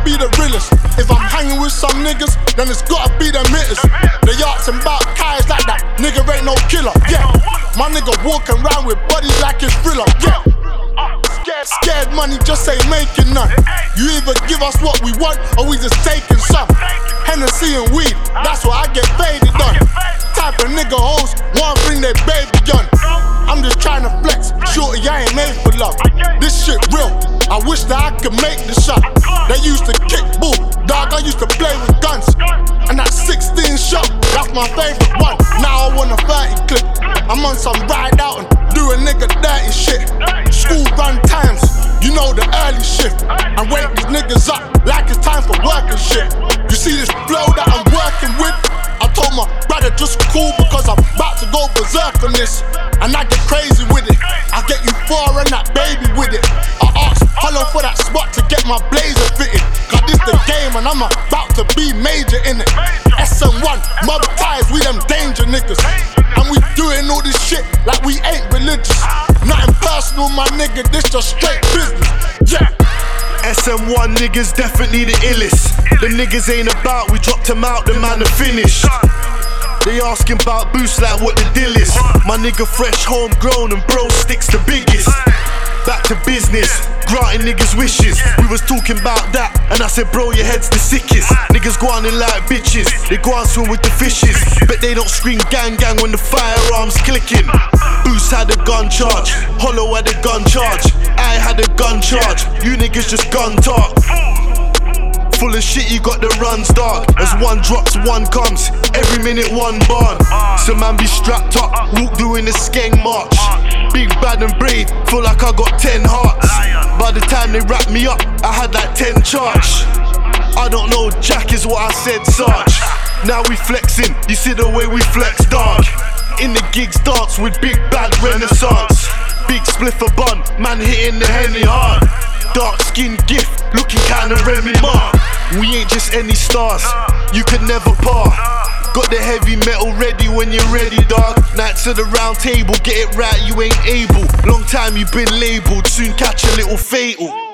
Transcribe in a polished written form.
be the realest. If I'm hanging with some niggas, then it's gotta be the mitters. They asking about Kai's like that, nigga ain't no killer, yeah. My nigga walking around with bodies like it's Thriller, yeah. Scared money just ain't making none. You either give us what we want or we just taking some. Hennessy and weed, that's what I get faded on. Type of nigga hoes wanna bring their baby on. I'm just trying to flex, shorty I ain't made for love. This shit real, I wish that I could make the shot. They used to kick bull, dog, I used to play with guns. And that 16 shot, that's my favorite one. Now I want a 30 clip, I'm on some ride out and do a nigga dirty shit. School run times, you know the early shift. And wake these niggas up like it's time for work and shit. You see this flow that I'm working with? I told my brother just cool because I'm about to go berserk on this. And I get crazy with it, I get you far and that baby with it. I asked Hollow for that spot to get my blazer fitted. Cause this the game and I'm about to be major in it. SM1, mob ties, we them danger niggas. And we doing all this shit like we ain't religious. Nothing personal, my nigga, this just straight business, yeah. SM1 niggas definitely the illest. Them niggas ain't about, we dropped them out, the man are finished. They asking about boost like what the deal is. My nigga fresh, homegrown and bro sticks the biggest. Back to business, granting niggas wishes. We was talking about that, and I said bro your head's the sickest. Niggas go on in like bitches, they go on swim with the fishes. But they don't scream gang gang when the firearms clicking. Boost had a gun charge, Hollow had a gun charge, I had a gun charge, you niggas just gun talk. Full of shit, you got the runs dark. As one drops, one comes. Every minute, one barn. So man be strapped up, walk doing a skeng march. Big, bad and brave, feel like I got 10 hearts. By the time they wrapped me up, I had like 10 charge. I don't know, Jack is what I said, Sarge. Now we flexing, you see the way we flex, dog. In the gigs dance with big bad renaissance. Big spliff a bun, man hitting the Henny hard. Dark skin gift, looking kinda Remy Ma. We ain't just any stars, you could never par. Got the heavy metal ready when you're ready, dog. Knights of the round table, get it right, you ain't able. Long time you been labelled, soon catch a little fatal.